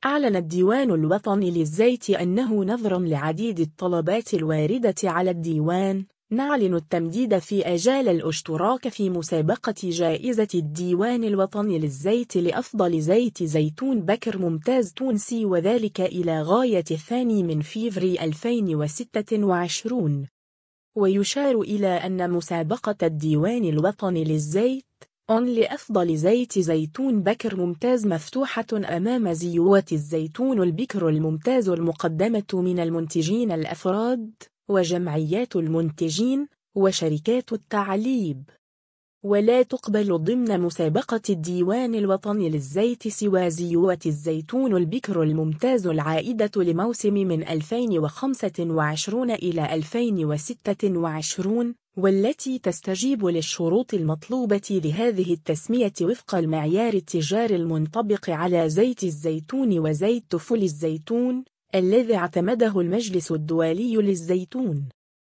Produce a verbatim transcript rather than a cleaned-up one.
أعلن الديوان الوطني للزيت أنه نظراً لعديد الطلبات الواردة على الديوان، نعلن التمديد في آجال الاشتراك في مسابقة جائزة الديوان الوطني للزيت لأفضل زيت زيتون بكر ممتاز تونسي، وذلك إلى غاية الثاني من فيفري ألفين وستة وعشرين. ويشار إلى أن مسابقة الديوان الوطني للزيت أون لأفضل زيت زيتون بكر ممتاز مفتوحة أمام زيوت الزيتون البكر الممتاز المقدمة من المنتجين الأفراد وجمعيات المنتجين وشركات التعليب، ولا تقبل ضمن مسابقة الديوان الوطني للزيت سوى زيوت الزيتون البكر الممتاز العائدة لموسم من ألفين وخمسة وعشرين إلى ألفين وستة وعشرين، والتي تستجيب للشروط المطلوبة لهذه التسمية وفق المعيار التجاري المنطبق على زيت الزيتون وزيت فول الزيتون الذي اعتمده المجلس الدولي للزيتون.